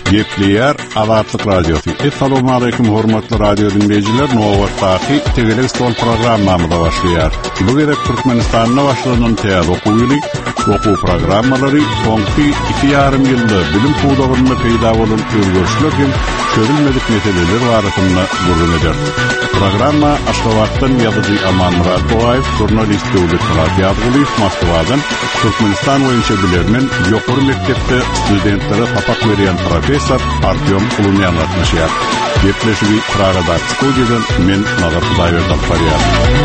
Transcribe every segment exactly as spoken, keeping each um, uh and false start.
Gepleyer Azatlyk Radiosu. Assalamu alaykum hormatly radio dinleyijiler. Nowatdaky Tegelik Stol programmamyza başlaýar. Bu gerek Türkmenistanda başlanan täze okuwyly okuw programmalary soňky iki ýarym ýylda bilim puwdagyny peýda bolan özgörüşler hem çözülmedik meseleler barasynda gurrun eder. Programma Aşgabatdan ýazyjy Aman Murat Bogaýew, jurnalist Döwlet Murat Ýazgylyň Moskwadan Türkmenistan boýunça bilermen ýokary mekdepde studentlere tapak berýän professor Artyom Ulunyan atmaşýar. Gepleşigi Pragada studiýadan men Nazar Hudaýberdi barýar.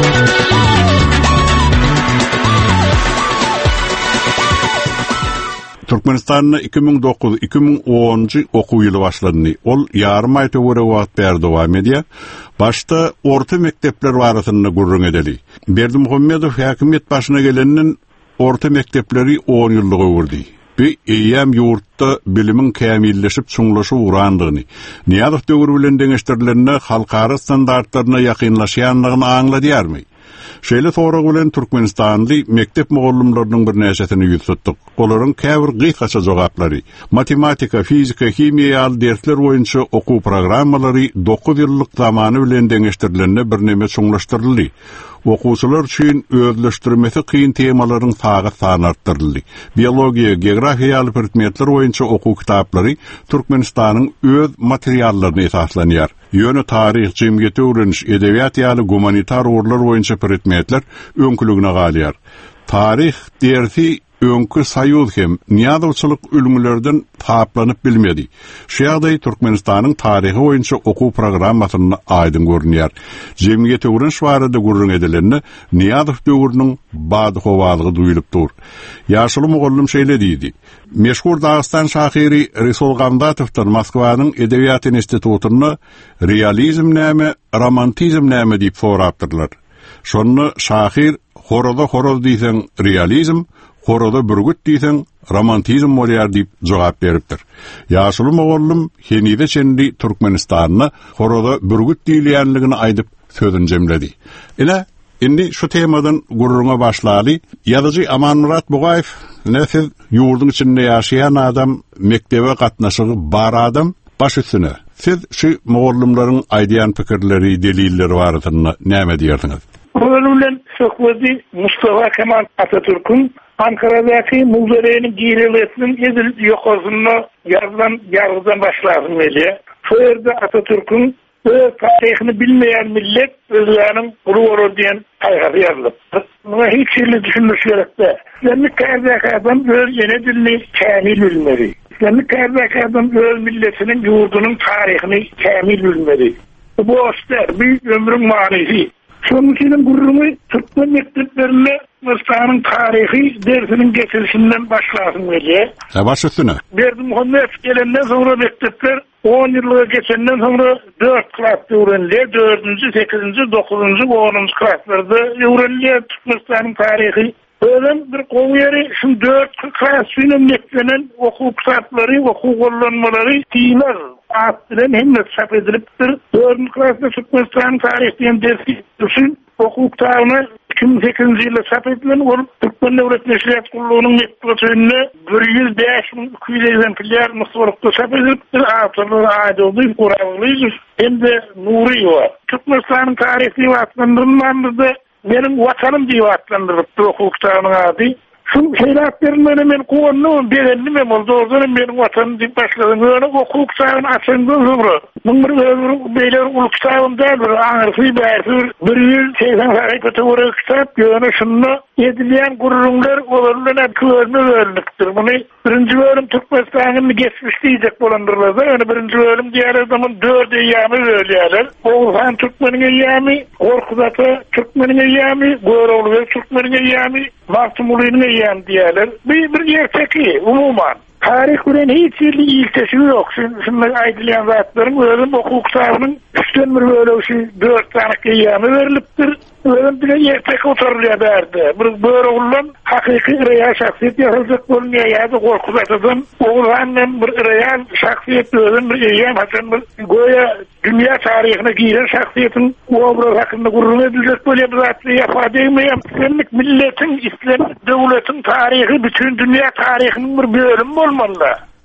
Türkmenistan'da iki bin dokuz iki bin onuncu okuw ýyly başlandy. Ol ýarym aýta görä wagt berdi dowam edýär. Başta orta mektepler barasynda gurrun edeli. Berdimuhammedow häkimet başyna gelenden orta mektepleri on ýyllyk öwürdi. Bir eýäm ýurtda bilimiň kämilleşip çuňlaşy urandygyny, Niýazow döwür bilen deňeşdirilenine halkara standartlaryna ýakynlaşýanlygyny aňladýarmy? Şeýle sorag bilen Türkmenistanly mektep mugallimläriniň bir näçesini ýüzsütdik. Olaryň käbir gysgaça jogaplary, matematika, fizika, himiýa dersler boýunça okuw programmalary dokuz ýyllyk zamany bilen deňeşdirilenine bir näme çuňlaşdyryldy. Okuwçylar üçin özleşdirmesi kyn temalaryň saga sany artdyryldy. Biologiýa, geografiýa ýaly predmetler boýunça okuw kitaplary Türkmenistanyň öz materiallaryna esaslanýar. Ýöne tarih, jemgyýet öwreniş, edebiýat ýaly gumanitar urlar boýunça predmetler öňküligine galýar. Tarih dersi öňkü saýuz hem niýazawçylyk ülümlerden taplanyp bilmedi. Şu ýagdaý Türkmenistanyň taryhy boýunça okuw programmasyna aýdyn görünýär. Jemgyýet öwreniş barada gurrun edilenini Niýazow döwrüniň bady howalygy duýulyp dur. Ýaşuly mugallim şeýle diýdi. Meşhur Dagestan şahyry Resul Gamdatowdan Moskwanyň Edebiýat institutyny realizm näme, romantizm näme diýip sorapdyrlar. Şonu şahyr horoda horoz diýsen realizm, horoda bürgüt diýsen romantizm bolýar diýip jogap beripdir. Ýaşuly mugallim henide çendi Türkmenistanyny horoda bürgüt diýilýänligini aýdyp sözün jemledi. Ine indi şu temadan gurruna başlaly. Ýazyjy Aman Murat Bogaýew, näsiz ýurduň içinde ýaşaýan adam, mektebe gatnaşygy bar adam baş üstüne. Siz şu mugallimlaryň aýdýan pikirleri, delilleri barasynda näme diýersiňiz? Öwrülen söhbeti Mustafa Kemal Atatürk'ün Ankara'daki Muzerey'nin giyirilesinin edil yokozuna yazılan yargıdan başlasın diye. Şu yerde Atatürk'ün öz tarihini bilmeyen millet özlerinin kuru olur diyen aygazı yazılıp. Buna hiç şeyle düşünmüş gerekte. İslamik kayırdaki adam öz yeni dilini kamil bilmeli. İslamik kayırdaki adam öz milletinin yurdunun tarihini kamil bilmeli. Bu oster bir ömrün manisi. Şonun için gurrumu Türkmen mekteplerine Mısır'ın tarihi dersinin geçilişinden başlasın diye. Ha baş üstüne. Berdimuhammedow gelenden sonra mektepler on yıllığa geçenden sonra dört klasda öğreniliyor. dördüncü, sekizinci, dokuzuncu, onuncu klaslarda öğreniliyor Türkmenistan'ın tarihi. Öyle bir kovyeri şu dört klasıyla mektenen okuw kitapları, okuw gollanmaları diýiler. Atlan hem de çap edilipdir. dördüncü klasda Türkmenistan tarihinden dersi düşün okuw kitabını iki bin sekizinci ýylda çap edilen olup Türkmen Döwlet Neşriyat Gurulunyň mektebine bir yüz beş bin iki yüz egzempler musawwarda çap edilipdir. Aýtylary aýdyly, guraly hem de Nuri bar. Türkmenistan'ın tarihi wagtlarynda benim vatanım diye atlandırıp okuw kitabynyň ady. Şu şeýleplerini men gownum berendim hem oldu. Oňdan benim vatanım diýip başladym. Öňe okuw kitabyny açandan sonra muň bir beýler ulu kitabym däl bir aňyrsy bärsir bir ýyl seksen sahypa kitap ýöne şunu edilýän gurrunlar olaryň köýüne berilipdir. Muny birinji bölüm Türkmenistanyň geçmişdiýek bolandyrlar. Öňe birinji bölüm diýer adamyň dört ýamy berilýär. Oğuzhan Türkmeniň ýamy, Gorkuzata Türkmeniň ýamy, Gorawly Türkmeniň ýamy, Mahsumulyň ýamy diýerler. Bir bir gerçeki umuman tarih bilen hiç ýerli iltesi ýok. Şunu aýdylýan zatlaryň özüm okuw kitabynyň üçden bir bölegi dört tane ýamy berilipdir. Özüm bile ýertek oturulýar berdi. Bir böyle ulan hakyky real şahsiýet ýazyjak bolmaýar ýa-da Gorkuzatadan oğlandan bir real şahsiýet özüm bir ýa haçan bir goýa dünýä tarihine giren şahsiýetiň obraz hakynda gurrun ediljek bolýar zatly ýapady edýän islemlik milletin, islemlik döwletiň tarihi bütün dünýä tarihiniň bir bölümi bolmaly.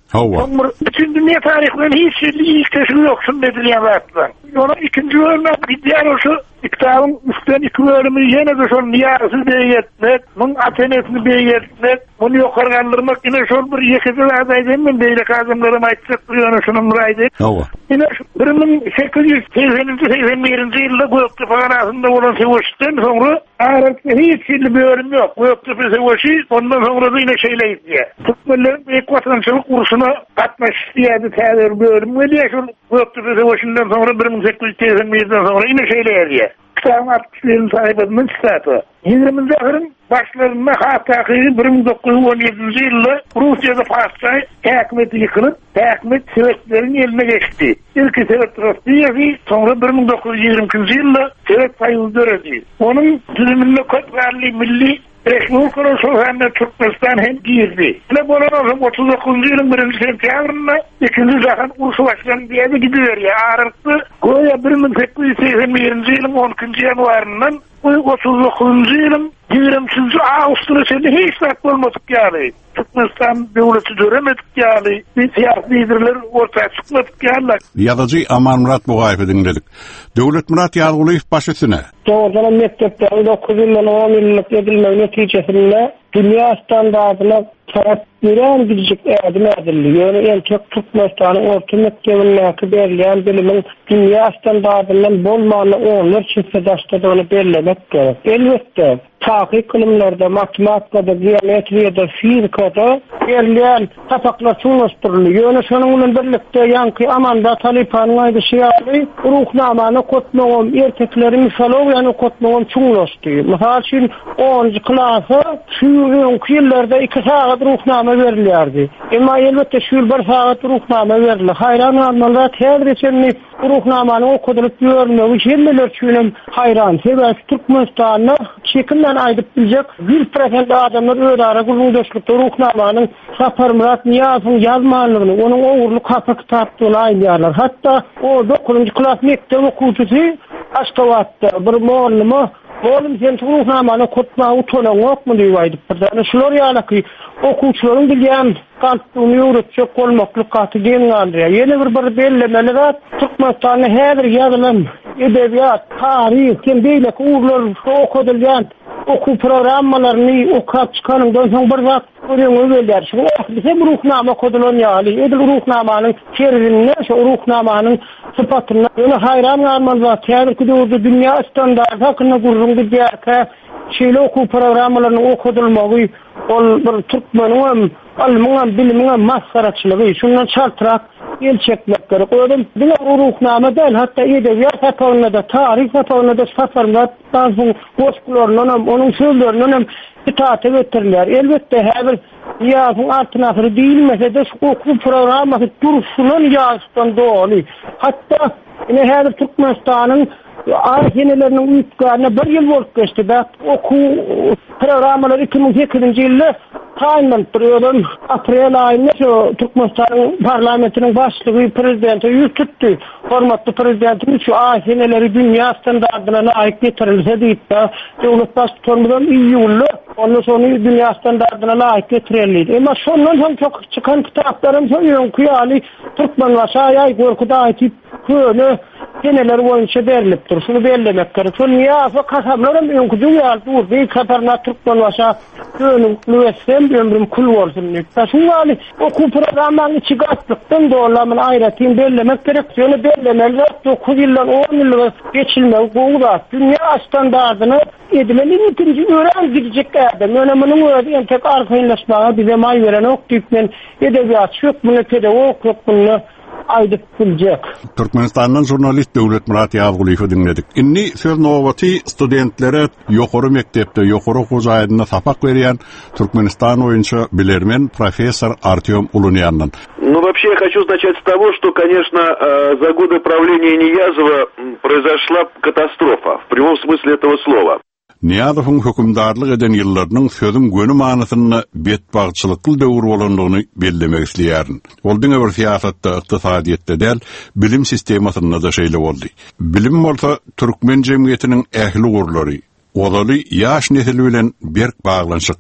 Hawa. Bütün dünya tarihinin hiç şeyli ilk keşfi yoksun dedilen zatlar. Ona ikinci bölümde gidiyor şu kitabın üstten iki bölümü yine de şol niyazı beyetmek, bunun atenesini beyetmek, bunu yukarılandırmak yine şol bir yekisi adaydım ben böyle kazımlarım aytsak duruyor şunun muraydı. Hawa. Yine bir bin sekiz yüz seksen birinci yılda Göktepe arasında olan savaştan sonra Arap'ta hiç şeyli bölüm yok. Göktepe savaşı ondan sonra da yine şeyle diye. Türkmenlerin ilk vatandaşlık kursuna katmış diye de tezir bölüm ve diye şu Göktepe savaşından sonra bir bin sekiz yüz seksen birden sonra yine şeyle diye. Kitabın artistlerin sahip edilmen istatı. yirminci ahırın başlarında Hatay'ı bir bin dokuz yüz on yedinci yılda Rusya'da Paşa'yı hükümeti yıkılıp hükümet Sovyetlerin eline geçti. İlki Sovyet Rossiyası sonra bir bin dokuz yüz yirmi ikinci yılda Sovyet Sayılı döredi. Onun zulümünde Kotvarli Milli Respublikanın Soğan'da Türkmenistan hem girdi. Yine bunun olsun otuz dokuzuncu yılın birinci sentyabrında ikinci Zahan Ursu başkanı diye de gidiyor ya. Ağrıklı Goya bir bin sekiz yüz seksen birinci yılın on ikinci yanvarından otuz dokuzuncu yılın yirminci Ağustos'unda hiç saklı olmadık yani. Türkmenistan devleti göremedik yani. Bir siyasi liderler ortaya çıkmadık yani. Yazıcı Aman Murat Buğayf'ı dinledik. Devlet Murat Yargulayev başısına. Doğrudan mektepte dokuz yıldan on yıllık edilme neticesinde dünya standartına taraf veren gidecek edim edildi. Yani en çok Türkmenistan'ın orta mektebindeki verilen bilimin dünya standartından bolmanı onlar çiftadaşta da onu belirlemek gerek. Elbette tahkik ilimlerde, matematikada, geometriyada, fizikada verilen tapaklar çoğunlaştırılıyor. Yani şununla birlikte yankı amanda Taliban'ın aydı şiarlı ruhnamanı kotmağım erkeklerin misaloğu yani kotmağım çoğunlaştı. Mesela şimdi onuncu klası şu yıllarda iki saat ruhnama verilirdi. Ama elbette şu bir saat ruhnama verilir. Hayran almalılar her geçenli ruhnamanı okudulup görmüyor. Şemmeler çünüm hayran. Sebep Türkmenistan'ı çekinden aydıp bilecek bir prosent adamlar öyle ara guruldaşlıkta ruhnamanın Safar Murat Niyaz'ın yazmanlığını, onun oğurlu kapı kitaptığını aynıyarlar. Hatta o dokuzuncu klas mektep okuyucusu Aşkavat'ta bir muallimı oğlum sen ruhnamanı kutmağı utonan yok mu diye aydıp bir şular yana ki okuyucuların bilyen kanıtını yürütecek olmaklık katı gelin andırıyor. Yeni bir bir belirlemeli var. Türkmenistan'ı her yazılan edebiyat, tarih, sen böyle ki uğurlar okudulyan oku programmalarını okuyup çıkanından sonra bir vakit görüyorsun öyle. Şimdi bize bir ruhnama kodulan yani. Edil ruhnamanın çerzinine, şu ruhnamanın sıfatına. Yani hayran alman var. Yani ki de dünya standart hakkında kurduğun bir diğer şeyle oku programmalarını okudulmağı ol bir Türkmen'in alımın bilimin mazharaçılığı. Şundan çaltırak el çekmek gerek. Oğlum bile ruhnama değil. Hatta edebiyat hatağına da, tarih hatağına da safarlar bazı boşkullarından onun sözlerinden itaate getirirler. Elbette her yazın altına ahırı değilmese de oku programı duruşunun yazısından doğru. Hatta yine her Türkmenistan'ın arhinelerinin uyutlarına bir yıl volt geçti de oku programları iki bin sekizinci yılda tayinlendiriyordum. April ayında şu Türkmenistan'ın parlamentinin başlığı prezidenti yüz tuttu. Formatlı prezidentin şu arhineleri dünya standartına layık getirilse deyip de devlet başkanından iyi yıllı ondan sonra dünya standartına layık getirildi. Ama sondan sonra çok çıkan kitaplarım söylüyorum ki yani Türkmen vasaya korkuda ait köyünü seneler boyunca veriliptir. Şunu belirlemek gerek. Şunu niye afı kasablarım önkücü geldi. Dur bir kaparına Türkmen vasa köyünün lüvetsem ömrüm kul olsun. Şunu yani oku programın içi gazlıktan doğrulamın ayratayım belirlemek gerek. Şunu belirlemeli. dokuz yıldan on yıllık geçilmek boğuda. Dünya standartını edilenin ikinci öğren gidecek adam. Öneminin öğrendiğin tek arkayınlaşmaya bize may veren ok deyip edebiyat yok bunu pedagog yok bunu aydıp bilecek. Türkmenistan'dan jurnalist Devlet Murat Yarguliyev'i dinledik. Inni söz novati studentlere yokoru mektepte, yokoru huzayedine sapak veriyen Türkmenistan oyuncu bilermen professor Artyom Ulunyan'dan. Ну, вообще, я хочу начать с того, что, конечно, за годы правления Ниязова произошла катастрофа, в прямом смысле этого слова. Niyazov'un hükümdarlık eden yıllarının sözün gönü manasını betbağçılıklı dövür olandığını bellemek isteyerin. Oldun bir siyasatta, iktisadiyette del, bilim sistemasında da şeyle oldu. Bilim olsa Türkmen cemiyetinin ehli urları, olalı yaş nesili bilen berk bağlanışıklı.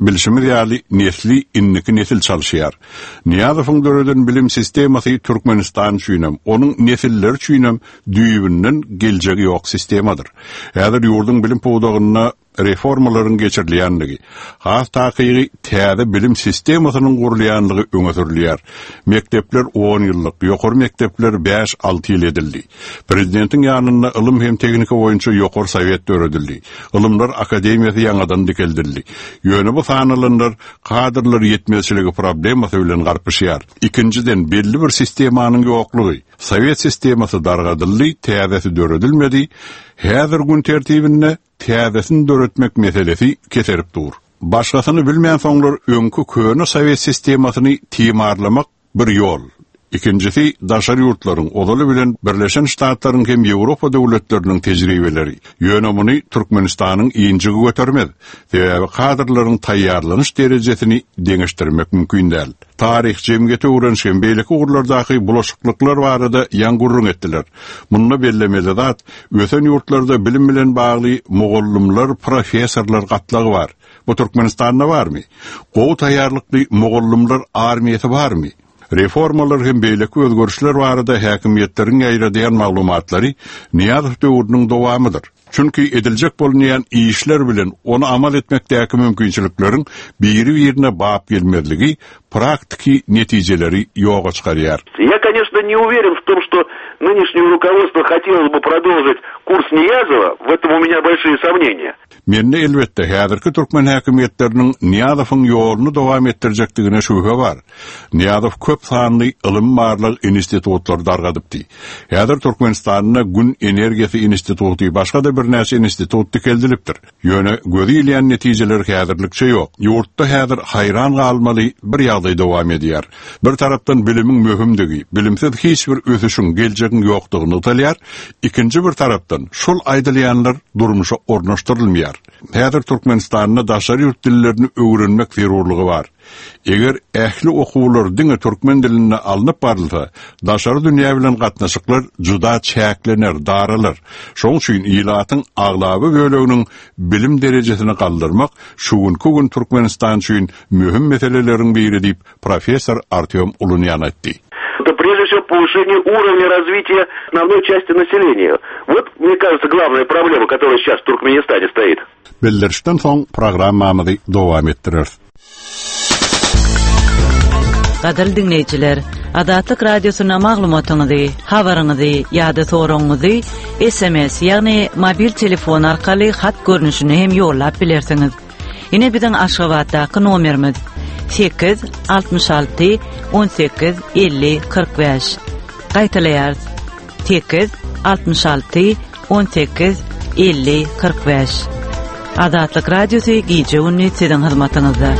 bilişimiz ýaly nesli inniki nesil çalşýar. Niýazowyň döredin bilim sistemasy Türkmenistan üçinem, onuň nesilleri üçinem düýbünden geljegi ýok sistemadyr. Häzir ýurdun bilim powdagyna reformalaryň geçirilýänligi, has takygy täze bilim sistemasynyň gurulýanlygy öňe sürilýär. Mektepler on ýyllyk, ýokary mektepler beş alty ýyl edildi. Prezidentiň ýanyna ilm hem teknika boýunça ýokary sowet öredildi. Ilmlar akademiýasy ýangadan dikeldildi. Ýöne bu sanalanlar kadrlar ýetmezçiligi problemasy bilen garpyşýar. İkinciden belli bir sistemanyň ýoklugy. Sowet sistemasy dargadyldy, täzesi döredilmedi. Häzir gün tertibinde täzesini döretmek meselesi keserip dur. Başgasyny bilmeýän soňlar öňkü köne Sowet sistemasyny timarlamak bir ýol. İkincisi, daşary ýurtlaryň, odaly bilen Birleşen Ştatlaryň hem Ýewropa döwletleriniň tejribeleri. Ýöne muny Türkmenistanyň iňjigi götermez. Sebäbi kadrlaryň taýýarlanyş derejesini deňeşdirmek mümkin däl. Tarih jemgyýeti öwrenşen beýleki ugurlardaky bulaşyklyklar barada ýangurrun etdiler. Munna bellemeli zat, ösen ýurtlarda bilim bilen bagly mogallymlar, professorlar gatlagy bar. Bu Türkmenistanda barmy? Gowy taýýarlykly mogallymlar armiýasy barmy? Reformalar hem beýleki özgörüşler barada häkimiýetleriň ýaýradýan maglumatlary Niýazow döwrüniň dowamydyr. Çünki ediljek bolmayan işler bilen onu amal etmekdäki mümkinçilikleriň biri-birine bap gelmezligi praktiki netijeleri ýoga çykarýar. Я, конечно, не уверен в том, что нынешнее руководство хотело бы продолжить курс Ниязова. В этом у меня большие сомнения. Menne elbette häzirki Türkmen häkimetleriniň Niýazowyň ýoluny dowam etdirjekdigine şüphe bar. Niýazow köp sanly ilim barlyk institutlar dargadypdy. Häzir Türkmenistanyna Gün Energiýasy instituty başga da bir näçe institut dikeldilipdir. Ýöne gözi ilýän netijeler häzirlikçe ýok. Ýurtda häzir hayran galmaly bir ýagdaý dowam edýär. Bir tarapdan bilimiň möhümdigi, bilimsiz hiç bir ösüşüň geljegiň ýokdugyny utalýar. Ikinji bir tarapdan şol aýdylýanlar durmuşa ornaşdyrylmaýar. Häzir Türkmenistanyna daşary ýurt dillerini öwrenmek zerurlygy bar. Eger ähli okuwlar diňe türkmen diline alınıp barylsa, daşary dünýä bilen gatnaşyklar juda çäklener, daralar. Şoň üçin ýylatyň aglaby böleginiň bilim derejesini galdyrmak şugunky gün Türkmenistan üçin möhüm meseleleriň biri diýip professor Artyom Ulunyan aýtdy. Это прежде всего повышение уровня развития основной части населения. Вот, мне кажется, главная проблема, которая сейчас в Туркменистане стоит. Bildirişden soň programmamyzy dowam etdirer. Gaderli dinleyijiler, Adatlyk radiosyna maglumatyňyzy, habaryňyzy ýa-da soragyňyzy S M S ýagny mobil telefon arkaly hat görnüşini hem ýollap bilersiňiz. Ine biziň Aşgabatdaky nomerimiz sekiz altmış altı on sekiz elli kırk beş. Gaýtalaýar sekiz altmış altı on sekiz elli kırk beş. Adatlyk radiosy gije ünni siziň hyzmatyňyzda.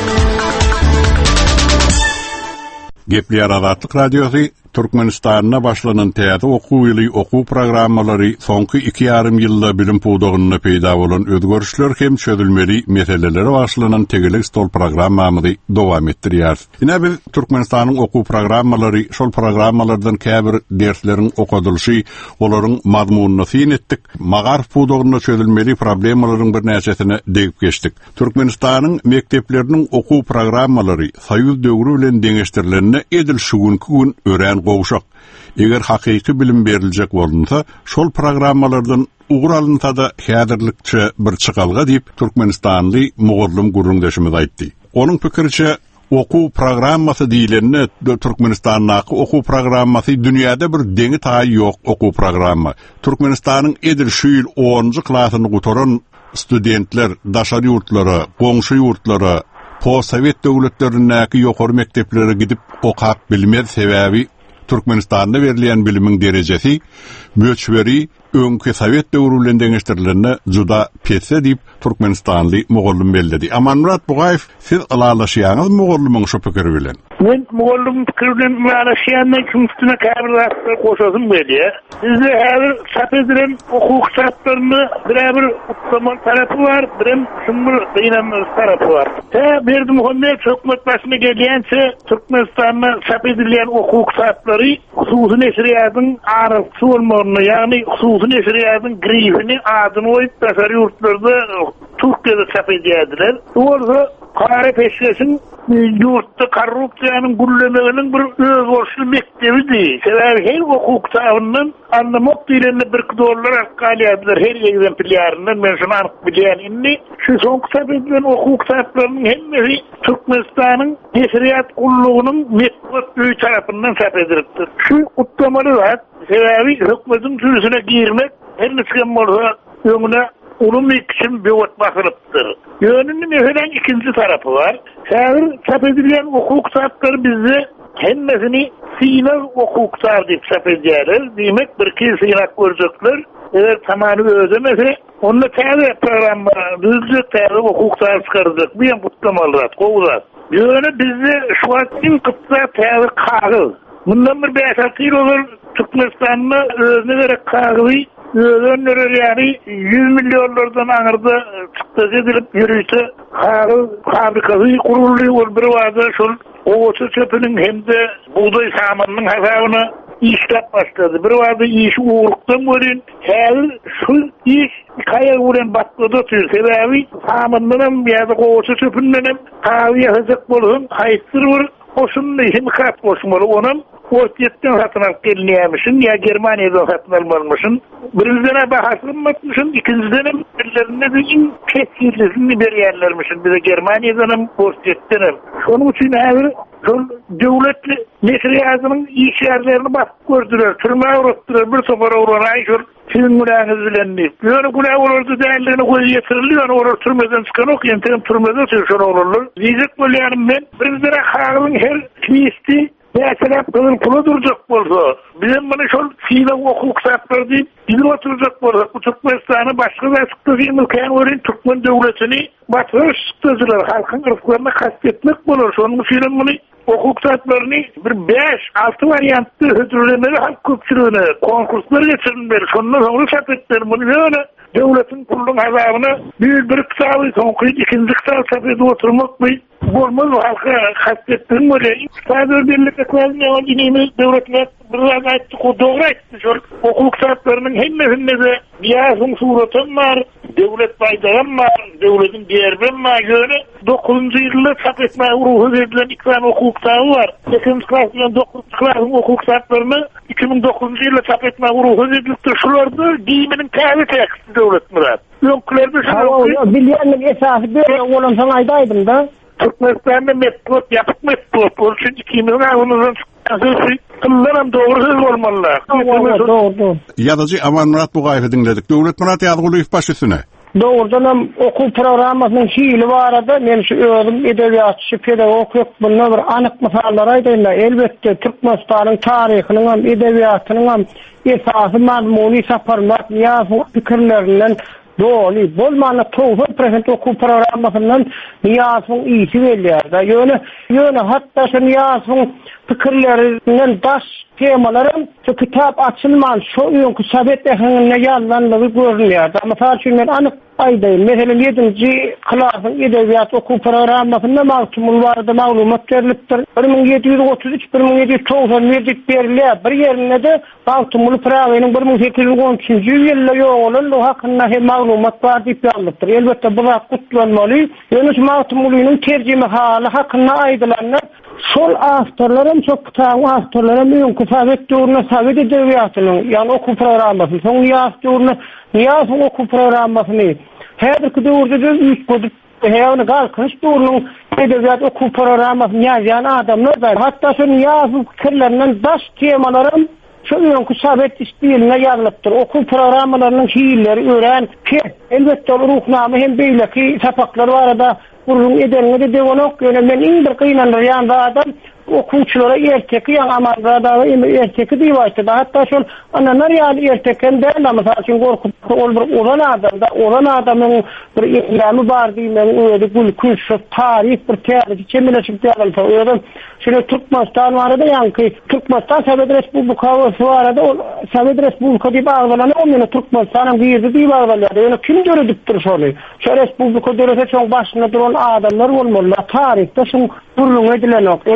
Gepler Adatlyk radiosu Türkmenistanyna başlanan täze okuw ýyly okuw programmalary soňky iki ýarym ýylda bilim powdagyna peýda bolan özgörüşler hem çözülmeli meseleleri başlanan tegelik stol programmamyzy dowam etdirýär. Ine biz Türkmenistanyň okuw programmalary, şol programmalardan käbir dersleriň okadylyşy, olaryň mazmunyny syn etdik. Magar powdagyna çözülmeli problemalaryň bir näçesine degip geçdik. Türkmenistanyň mektepleriniň okuw programmalary Soýuz döwrü bilen deňeşdirilenine edil şugunky gün ören gowşak. Eger hakyky bilim beriljek bolsa, şol programmalardan ugur alynsa da häzirlikçe bir çykalga diýip Türkmenistanly mugallym gurrundaşymyz aýtdy. Onuň pikirçe okuw programmasy diýilende Türkmenistanyň okuw programmasy dünýäde bir deňi taýy ýok okuw programma. Türkmenistanyň edil şu ýyl onunjy klasyny gutaran studentler, daşary ýurtlary, goňşy ýurtlary, post-Sowet döwletlerindäki ýokary mekteplere gidip okap bilmez sebäbi Türkmenistanda berilýän bilimiň derejesi möçberi öňkü Sowet döwrü bilen deňeşdirilenine juda pese diýip Türkmenistanly mugallym belledi. Amanmurat Bugaýew, siz alalaşýaňyz mugallymyň şu pikiri bilen. Men mugallym pikiri bilen alalaşýandan üstüne käbir rahatlar goşasym gelýär. Bizde häzir çap edilen okuw kitaplaryny bir utlaman tarapy bar, bir şuňy beýnämez tarapy bar. Ta berdi Muhammed hökümet başyna gelýänçe Türkmenistanyň çap edilýän okuw kitaplary hususy neşriýatyň arasy bolmagyny, ýagny hususy neşriýatyň grifini adyny oýup daşary ýurtlarda Türkiye'de çap edýärdiler. Orada Kare Peşkesin yurtta korrupsiýanyň güllemeginiň bir öz bolşy mektebi. Sebäbi her hukuk taýynyň anlamak diýilende bir dollar alýardylar her egzemplaryndan men şunu anyk bilýän indi. Şu soňky çap edilen hukuk taýyplarynyň hemmesi Türkmenistanyň Nesriyat Gullugynyň mektebi tarapyndan çap edilipdir. Şu utlamaly zat sebäbi hökümetiň türüsine girmek her näçe bolsa öňüne ulum için bir ot basılıptır. Yönünün öğren ikinci tarafı var. Şahır çap edilen hukuk saatleri bizi hemmesini sinal hukuk saat deyip çap ederiz. Demek bir ki sinak görecekler. Eğer tamamı ödemese onunla tane programı, düzlü tane hukuk saat çıkaracak. Bir yan kutlamalılar, kovuzlar. Yönü bizi şu an in kıtsa tane kağıl. Bundan bir beş altı yıl olur Türkmenistan'la özüne vererek kağılı Önleri yani yüz milyonlardan ağırda çıktı edilip yürüyse fabrikası kuruluyor bir vardı şol oğutu çöpünün hem de buğday samanının hesabına işlep başladı. Bir vardı iş uğurluktan görün her şu iş kaya uğren batladı tüy sebebi samanının ya da oğutu çöpünden hem kahve yapacak bolsun hayıttır vur oşunun işi mıkat boşmalı onun Ortiyetten satın alıp gelineymişsin ya Germaniyadan satın almalmışsın. Birinciden bahaslanmışsın, ikinciden birilerine de in kesirlisini bir yerlermişsin. Bir de Germaniyadan Ortiyetten. Onun için her devletli Nesriyatının iş yerlerini basıp gördüler. Türmeye uğrattılar, bir sefer uğrana şur sizin günahınız bilenli. Yani günah olurdu değerlerini koyu getiriliyor. Orada türmeden çıkan okuyan, tem türmeden çıkan olurlar. Diyecek böyle yani ben birinciden Kağıl'ın her kimisti mesela kızıl pulu duracak bolsa, bizim bunu şol fiile hukuk saatları deyip, bizim oturacak bolsa, bu Türkmenistan'ı başka da sıktığımız kayan orin Türkmen devletini batırır sıktıcılar, halkın ırklarına kastetmek bolur. Sonun fiile bunu hukuk saatlarını bir beş altı varyantlı hüdürlemeli halk köpçülüğüne, konkursları geçirinler, sonuna sonra sapetler bunu böyle. Devletin kurulun azabına büyük bir kısalı konkret ikinci kısalı sapeti oturmak mı? Olmaz halka kastettiğim böyle. Sadece birlik ekmeğinin yalan dinimiz devletine bir zaman ettik o doğru etmiş. Hukuk saatlerinin hemmesinde de biyazın suratın var, devlet faydayan var, devletin değerben var. Böyle dokuzuncu yılda çap etmeye ruhu verilen iki tane hukuk saati var. sekizinci klasından dokuzuncu klasın hukuk saatlerini iki bin dokuzuncu yılda çap etmeye ruhu veriliptir. Şularda giyiminin kahve tekstil devlet Murat. Yonkülerde şunu bilyenin esası böyle olan sanaydaydım da. Türkmenistan'da metrop, yapık metrop. Onun için ikimizin ağımızın çıkması kıllarım doğru söz olmalılar. Doğru, doğru. Yazıcı Aman Murat Bugayev'i dinledik. Devlet Murat Yadguluyev baş üstüne. Doğrudan okul programmasının şiili var arada, men şu özüm edebiyatçı, pedagog yok, bunlar bir anık misallar aydayında. Elbette Türkmenistan'ın tarihinin, edebiyatının esası mazmuni saparmak, niyazı fikirlerinden doğru. Bolmanı toğuz present okul programmasından niyazın iyisi verilerde. Yöne, yöne hatta şu niyazın fikirlerinden daş temaların şu kitap açılman şu önkü sabit ehnine yazılanları görünüyordu. Ama sadece ben anık aydayım. Mesela yedinci klasın edebiyat okul programmasında mağtumul vardı, mağlumat veriliptir. bin yedi yüz otuz üç bin yedi yüz doksan verdik beriliyor. Bir yerine de mağtumul programının bin sekiz yüz on üçüncü yılla yoğulun o hakkında hem mağlumat var deyip yazılıptır. Elbette bu da kutlanmalı. Yunus mağtumulunun tercimi hali hakkında aydılanlar sol ahtarlarım çok kitabı ahtarlarım önkü sabit doğruna sabit edebiyatının yani okul programmasını son niyaz doğruna niyaz okul programmasını her bir doğruda da üç koduk heyavını kalkınış doğrunun edebiyat okul programmasını yazan adamlar da hatta şu niyaz fikirlerinden daş temalarım şu önkü sabit istiline yazılıptır. Okul programlarının şiirleri öğren ki elbette ruhnamı hem böyle ki sapakları var arada Burun edenine de devonok yönelmen indir kıyınanır yani adam okuyuculara erteki yan amargada erteki divaydı. Hatta şu ananar yani erteken derle mesela çünkü korkup olan adamda olan adamın bir ihlami var diyeyim öyle gül kültür tarih bir tiyatro çemileşip tiyatro öyle şöyle Türkmenistan var da yani ki Türkmenistan Sovyet Respublikası var da Sovyet Respublikası diye bağlanan o yani Türkmenistan'ın bir diye bağlanıyor. Yani kim gördüktür şöyle şu Respublika devleti çok başında duran adamlar olmalı tarihte şu burun edilen ok. Eğer de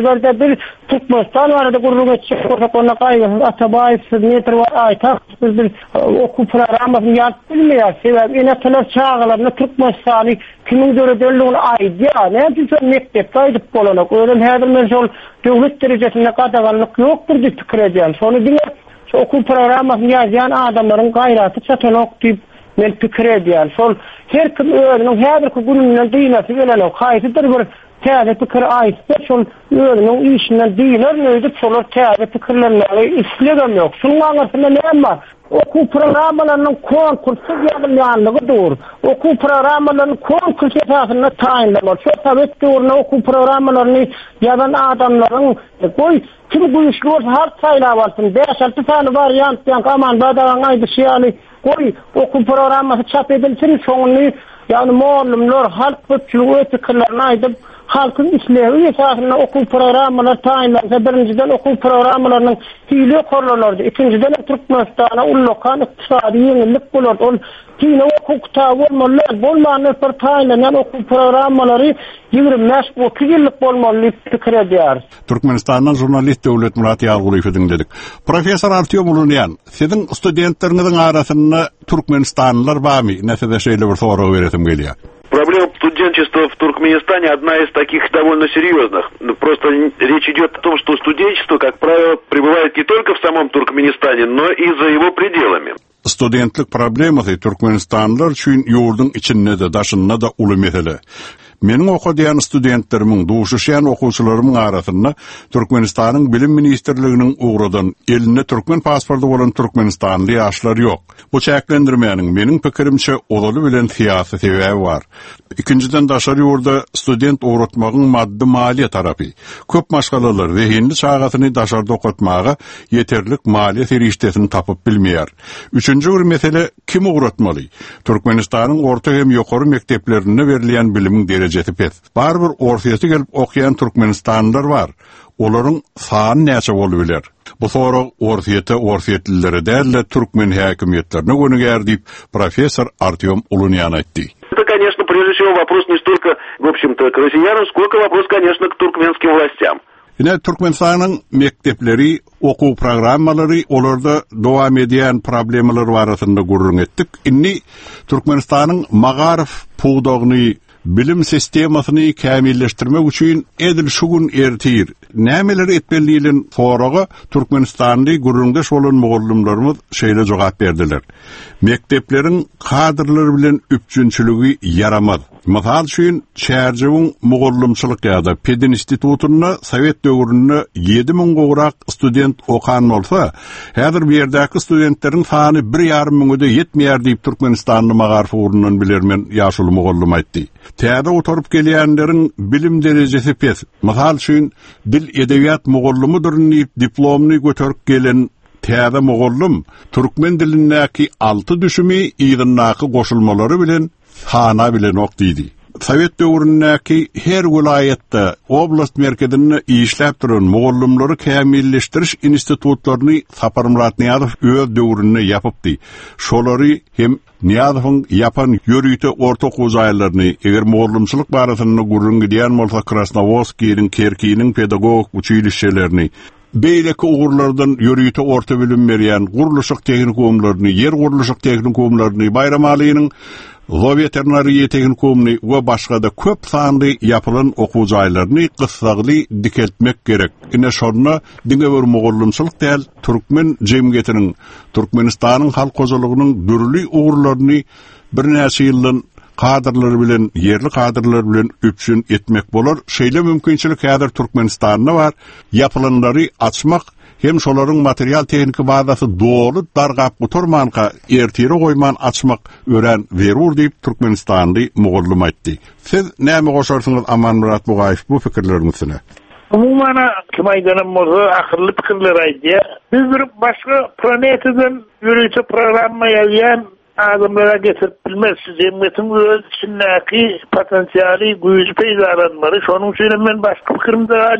bir Türkmenistan arada guruluk etçek olsak ona kaygısız Atabayev siz nedir var aytak siz bir oku programmasını yapıp bilmeyer sebep eneteler çağılarına Türkmenistan'ı kimin göre döllüğünü aydı ya ne yapıyorsun mektep kaydıp bolanak öyle her men şol devlet derecesinde qadağanlık yoktur diye fikir ediyorum sonu bile oku programmasını yazan adamların gayratı çatan okuyup men fikir ediyorum sol her kim öğrenin her bir gününden dünyası gelen o kayıtıdır bir täze pikir aýtsa şol öňüň işinden diýiler nöýdi şolar täze pikirlerle islegem ýok. Şunuň aňyrsynda näme bar? Oku programmalarynyň konkursy ýagylýanlygy dur. Oku programmalarynyň konkurs esasyna taýinlanýar. Şo Sowet döwründe oku programmalaryny ýazan adamlaryň goý kim bu işler har saýlap alsyn. beş altı sany variant ýa aman badagan aýdy şeýle goý oku programmasy çap edilsin şoňuny ýani muallimler halk köpçüligi öteklerini aýdyp halkın işlevi esasında okul programmaları taýinlansa birinciden okul programmalarının hile korlarlardı. İkinciden Türkmenistan'a ullokan iqtisadi ýeňillik bolardy. Ol tine okul kitabı bolmaly, bolmaly bir taýinlanan okul programmaları ýigirmi otuz ýyllyk bolmaly pikir edýär. Türkmenistan'dan jurnalist Döwlet Murat Ýalgulyw dinledik. Professor Artyom Ulunyan, sizin studentleriniň arasynda Türkmenistanlylar barmy? Näsede şeýle bir soragy beretim gelýär. Проблема студенчества в Туркменистане одна из таких довольно серьезных. Просто речь идет о том, что студенчество, как правило, пребывает не только в самом Туркменистане, но и за его пределами. Studentlik problemasy Türkmenistanlylar üçin ýurdun içinde de daşynda da uly mesele. Meniň okuyan studentlerimin, duşuşan okuwçylarymyň arasynda Türkmenistanyň bilim ministrliginiň ugradan eline türkmen pasportu bolan Türkmenistanly ýaşlar ýok. Bu çäklendirmäniň meniň pikirimçe olaly bilen syýasy sebebi bar. İkinciden daşary ýurda student ogratmagyň maddi maliýe tarapy. Köp maşgalalar we hindi çağatyny daşarda okutmaga ýeterlik maliýe serişdesini tapyp bilmeýär. Üçüncü bir mesele kim ogratmaly? Türkmenistanyň orta hem ýokary mekteplerinde berilýän bilimiň derejesi pes. Barbyr ortaýasy gelip okuyan Türkmenistanlylar bar. Olaryň sany näçe bolup biler? Bu soru ortaýata ortaýatlilere däl türkmen häkimetlerine gönüger diýip professor Artyom Ulunyan aýtdy. Это, конечно, прежде всего вопрос не столько, в общем-то, к россиянам, сколько вопрос, конечно, к туркменским властям. Ine Türkmenistanyň mektepleri, okuw programmalary, olarda dowam edýän problemler barasynda gurrun etdik. Inni Türkmenistanyň magarif puwdagyny bilim sistemasyny kämilleşdirmek üçin edil şugun ertir. Nämeler etmeliligin soragy Türkmenistanly gurrundaş bolan mugallimlerimiz şeýle jogap berdiler. Mektepleriň kadrlary bilen üpjünçüligi yaramaz. Mysal üçin Çärjewiň mugallimçylyk ýa-da Peden institutyna Sowet döwründe ýedi miň gowrak student okan bolsa, häzir bu ýerdäki studentleriň sany bir ýarym miňe ýetmeýär diýip Türkmenistanly magarif urundan bilermen ýaşuly mugallim aýtdy. Täze oturup gelýänleriň bilim derejesi pes. Mysal üçin dil edebiyat mugallymydyr diýip diplomny göterip gelen täze mugallim türkmen dilindäki alty düşümi ýygynaky goşulmalary bilen hana bilen okdydy. Sowet döwründäki her vilayetde oblast merkezinde işläp duran mugallimleri kämilleşdiriş institutlaryny Sapar Murat Niýazow öz döwründe ýapypdy. Şolary hem Niýazowyň ýapan ýörüýte orta okuw jaýlaryny eger mugallimçylyk barasynda gurrun gidýän bolsa Krasnovodskiň, Kerkiniň pedagog uçylýşlerini beýleki ugurlardan ýörüýte orta bilim berýän guruluşyk tehnikumlaryny, yer guruluşyk tehnikumlaryny, Bayramalynyň Zo veterinariýa tehnikumny we başga da köp sanly ýapylan okuw jaýlaryny gysgagly dikeltmek gerek. Ine şonu diňe bir mugallimçylyk däl, türkmen jemgyýetiniň, Türkmenistanyň halk gojalygynyň dürli ugurlaryny bir näçe ýyldan kadrlary bilen, yerli kadrlar bilen üpşün etmek bolar. Şeýle mümkinçilik häzir Türkmenistanda bar. Ýapylanlary açmak hem şolaryň material tehnika bazasy dolu dargap guturmanka ertiri goýman açmak ören berur diýip Türkmenistanly mugallim aýtdy. Siz näme goşarsyňyz Aman Murat Bugaýew bu pikirleriňizde? Umumana kim aýdanym bolsa ahyrly pikirler aýdy. Biz bir başga planetadan ýörüýçi programma ýazýan adamlara getirip bilmez. Jemgyýetiň öz içindäki potensiýaly güýji peýdalanmary. Şonuň üçin men başga pikirimde aýdym.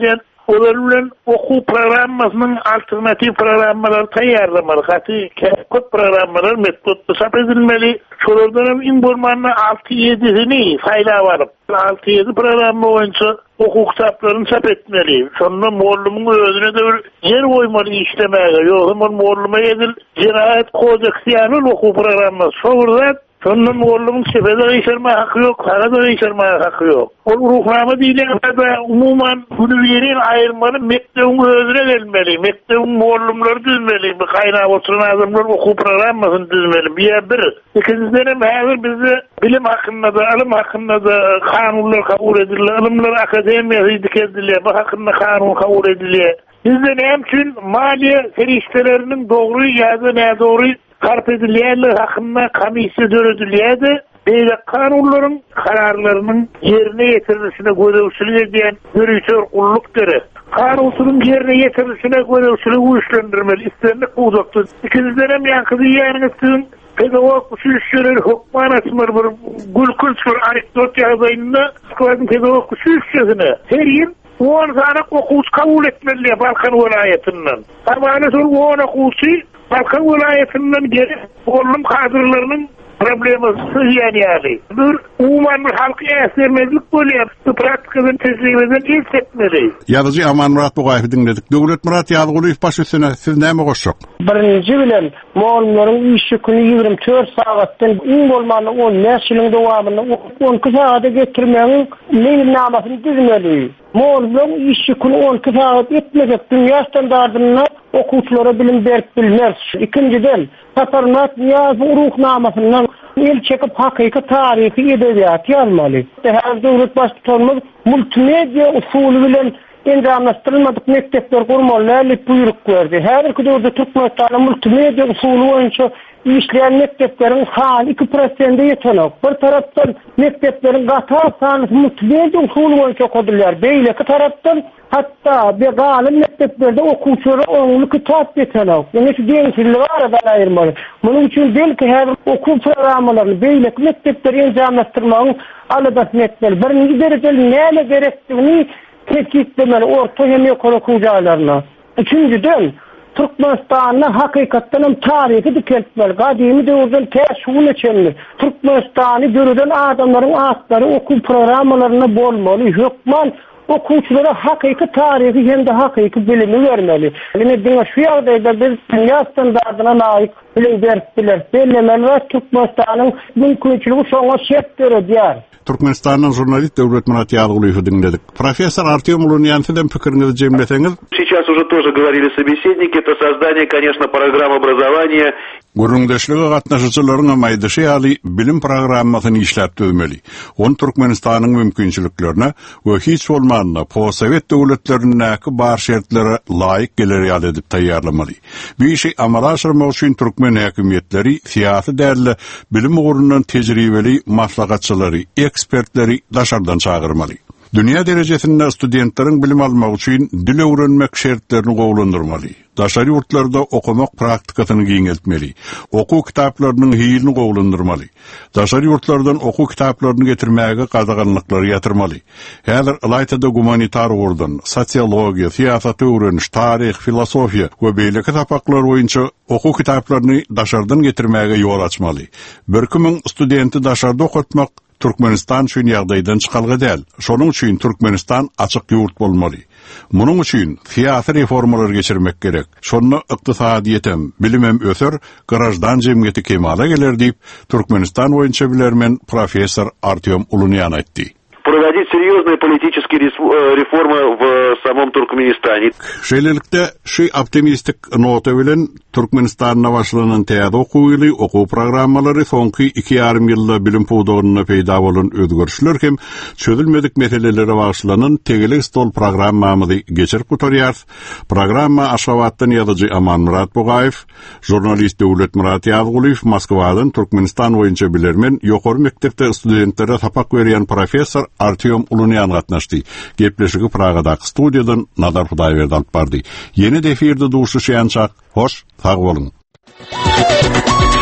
Olar bilen oku programmasının alternatif programmalar taýýarlamaly. Haty kod programmalar metodda sap edilmeli. Şolardan inbormanna altı yedisini faýda baryp, altı yedi programma boýunça oku kitaplarını sap etmeli. Şonda muallimin özüne de bir yer koymalı işlemäge. Ýogsa muallima edil Jinaýat kodeksi ýaly oku programma. Şoňda Sonun muallimin sepede geçirme hakkı yok, karada geçirme hakkı yok. O ruhname diýilende umuman bunu yerin ayırmalı, mektebin özüne gelmeli, mektebin muallimleri düzmeli, bir kaynağı oturan adamlar oku programmasını düzmeli. Bir bir. İkinciden hazır bizi bilim hakkında da, ilim hakkında da kanunlar kabul ediliyor, ilimler akademiyası dikildiliyor, bu hakkında kanun kabul ediliyor. Bizde ne için maliye seriştelerinin doğru ya da ne doğru karp edilýärler hakkında komissiýa döredilýärdi. Beýle kanunlaryň kararlarynyň yerine ýetirilişine görewçilik edýän görýüşler ullukdyr. Kanunyň yerine ýetirilişine görewçilik güýçlendirmeli, istendik uzakdy. İkinciden hem ýankydy ýeriniň pedagog süýçleri hukman açmar bir gülkünçür anekdot ýazyny, skoladyň pedagog süýçesine her ýyl on zana okuwçy kabul etmeli Balkan welaýatynyň. Tabii şol on okuwçy Balkan welaýatynyň geri bollum kadrlarynyň problemasy ýani. Bir umuman bir halky äsirmezlik bolýar. Bu praktikadan tejribeden ilsetmeli. Ýazyjy Aman Murat Bugaýew dinledik. Döwlet Murat Ýalygulyw baş üstüne siz näme goşjak? Birinji bilen muallimlaryň işi küni ýigirme dört sagatdan iň bolmany on beş ýylyň dowamyny on iki sagata getirmegiň meýilnamasyny düzmeli. Muallimlaryň işi küni on iki sagat etmesek dünýä standardyna okuwçylara bilim berip bilmez. İkinciden Tatarmat ýazy ruhnamasynyň el çekip hakyky taryhy edebiýat ýazmaly. Her döwlet başçylaryň multimedia usuly bilen enjamlaşdyrylmadyk mektepler gurmaly buyruk berdi. Her iki döwlet Türkmenistanyň multimedia usuly boýunça işleyen mekteplerin sany iki prosent ýetenok. Bir tarapdan mekteplerin gatar sany multimedia usuly boýunça okudylýar. Beýleki tarapdan hatta bir galim mekteplerde okuwçylara oňly kitap ýetenok. Ýani şu deňçilik arada aýyrmaly. Munyň üçin belki her okuw programmalaryny beýleki mektepleri enjamlaşdyrmagyň aladat metler. Birinji derejeli näme gerekdigini tekitlemeli orta hem ýokary okuwçylaryna. Üçüncüden Türkmenistanyň hakykatdan taryhy dikeltmeli. Gadymy döwürden täşgül etmeli. Türkmenistany görülen adamlaryň atlary okuw programmalaryna bolmaly. Hükman okuwçylara hakyky taryhy hem de hakyky bilimi bermeli. Ýani diňe şu ýagdaýda biz dünýä standardyna laýyk bilim beripdiler. Bellemeli we Türkmenistanyň mümkinçiligi şoňa şert berýär. Türkmenistanyň jurnalist Döwlet Murat Ýalygulyw dinledik. Professor Artyom Ulunyansyň pikiriňizi jemleseňiz. Сейчас уже тоже говорили собеседники, это создание, конечно, программ образования. Gurrundaşlyga gatnaşyjylaryň maýdaşy ýaly bilim programmasyny işläp döwmeli. On Türkmenistanyň mümkinçiliklerine we hiç bolmanyna postsowet döwletleriniňki bar şertlere laýyk geler ýaly edip taýýarlamaly. Bu işi amala aşyrmak üçin türkmen häkimetleri, siýasy därli bilim ugrundan tejribeli maslahatçylary, ekspertleri daşardan çağırmaly. Dünya derejesinde studentleriň bilim almak üçin dil öwrenmek şertlerini gowlandyrmaly. Daşary ýurtlarda okumak praktikasyny giňeltmeli. Okuw kitaplarynyň hiýilini gowlandyrmaly. Daşary ýurtlardan okuw kitaplaryny getirmäge gadaganlyklary ýatyrmaly. Häzir Ilaytada humanitar urdan, sosiologiýa, siýasat öwreniş, taryh, filosofiýa we beýleki tapaklar boýunça okuw kitaplaryny daşardan getirmäge ýol açmaly. Bir kimin studenti daşarda okutmak Türkmenistan şün ýagdaýdan çykalgy däl. Şonuň üçin Türkmenistan açyk ýurt bolmaly. Munyň üçin siýasy reformalar geçirmek gerek. Şonu ykdysadiýetem, bilimem öser, garajdan jemgyýeti kemala geler diýip Türkmenistan boýunça bilermen professor Artyom Ulunyan aýtdy. Проводить серьезные политические реформы в самом Туркменистане. Şeýlelikde şu optimistik nota bilen Türkmenistanyň başlanan täze okuw ýyly okuw programmalary soňky iki ýarym ýylda bilim puwdagyna peýda bolan özgörüşler hem çözülmedik meselelere başlanan tegelik stol programmamy geçirip gutarýar. Programma Aşgabatdan ýazyjy Aman Murat Bugaýew, jurnalist Döwlet Murat Ýalygulyw, Moskwadan Türkmenistan boýunça bilermen ýokary mektepde studentlere tapak berýän professor Artyom Ulunyan gatnaşdy. Gepleşigi Pragadaky studiýadan Nadar Hudaýberdi alyp bardy. Ýeni defirde duşuşýançak, hoş, sag bolun.